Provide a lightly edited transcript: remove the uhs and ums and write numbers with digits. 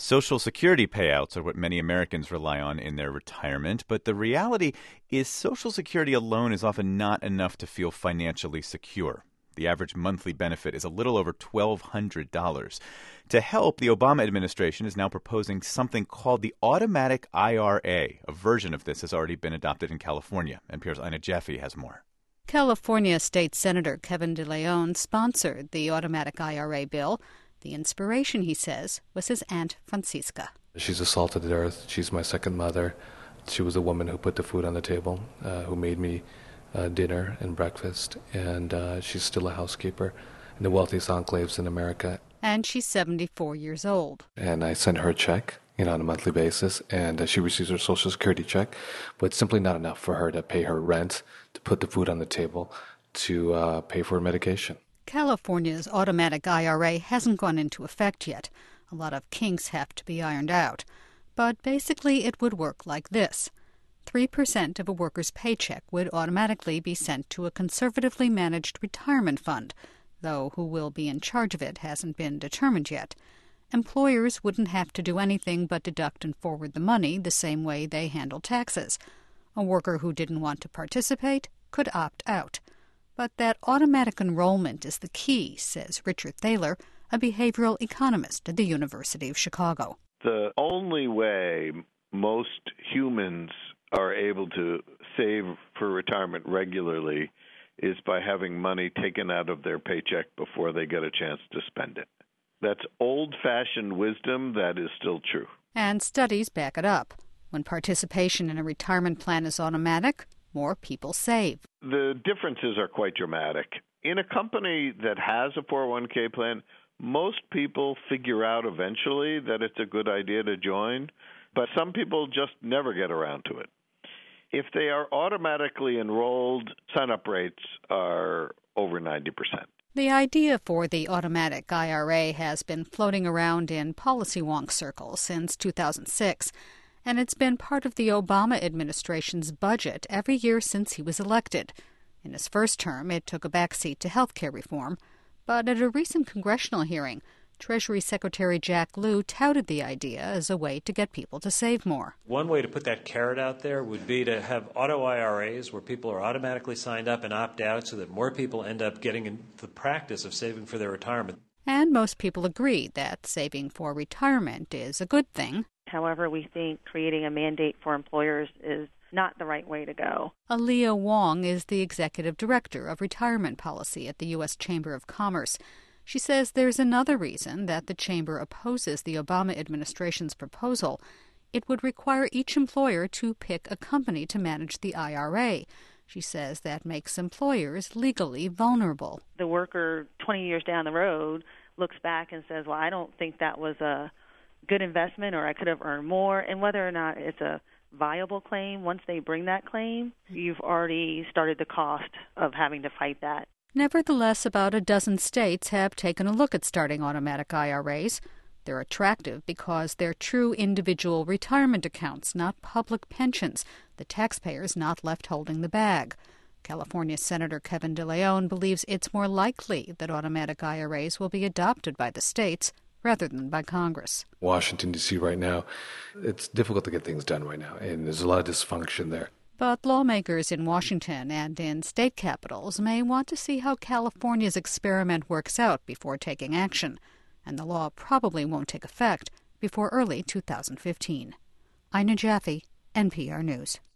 Social Security payouts are what many Americans rely on in their retirement, but the reality is Social Security alone is often not enough to feel financially secure. The average monthly benefit is a little over $1,200. To help, the Obama administration is now proposing something called the automatic IRA. A version of this has already been adopted in California. NPR's Ina Jaffe has more. California State Senator Kevin De Leon sponsored the automatic IRA bill. The inspiration, he says, was his Aunt Francisca. She's the salt of the earth. She's my second mother. She was the woman who put the food on the table, who made me dinner and breakfast, and she's still a housekeeper in the wealthiest enclaves in America. And she's 74 years old. And I send her a check, on a monthly basis, and she receives her Social Security check, but it's simply not enough for her to pay her rent, to put the food on the table, to pay for her medication. California's automatic IRA hasn't gone into effect yet. A lot of kinks have to be ironed out. But basically it would work like this. 3% of a worker's paycheck would automatically be sent to a conservatively managed retirement fund, though who will be in charge of it hasn't been determined yet. Employers wouldn't have to do anything but deduct and forward the money the same way they handle taxes. A worker who didn't want to participate could opt out. But that automatic enrollment is the key, says Richard Thaler, a behavioral economist at the University of Chicago. The only way most humans are able to save for retirement regularly is by having money taken out of their paycheck before they get a chance to spend it. That's old-fashioned wisdom that is still true. And studies back it up. When participation in a retirement plan is automatic, more people save. The differences are quite dramatic. In a company that has a 401k plan, most people figure out eventually that it's a good idea to join, but some people just never get around to it. If they are automatically enrolled, sign-up rates are over 90%. The idea for the automatic IRA has been floating around in policy wonk circles since 2006. And it's been part of the Obama administration's budget every year since he was elected. In his first term, it took a backseat to health care reform. But at a recent congressional hearing, Treasury Secretary Jack Lew touted the idea as a way to get people to save more. One way to put that carrot out there would be to have auto IRAs where people are automatically signed up and opt out so that more people end up getting in the practice of saving for their retirement. And most people agree that saving for retirement is a good thing. However, we think creating a mandate for employers is not the right way to go. Aaliyah Wong is the executive director of retirement policy at the U.S. Chamber of Commerce. She says there's another reason that the chamber opposes the Obama administration's proposal. It would require each employer to pick a company to manage the IRA. She says that makes employers legally vulnerable. The worker 20 years down the road looks back and says, well, I don't think that was a good investment, or I could have earned more. And whether or not it's a viable claim, once they bring that claim, you've already started the cost of having to fight that. Nevertheless, about a dozen states have taken a look at starting automatic IRAs. They're attractive because they're true individual retirement accounts, not public pensions, the taxpayers not left holding the bag. California Senator Kevin De Leon believes it's more likely that automatic IRAs will be adopted by the states rather than by Congress. Washington, D.C. right now, it's difficult to get things done right now, and there's a lot of dysfunction there. But lawmakers in Washington and in state capitals may want to see how California's experiment works out before taking action, and the law probably won't take effect before early 2015. Ina Jaffe, NPR News.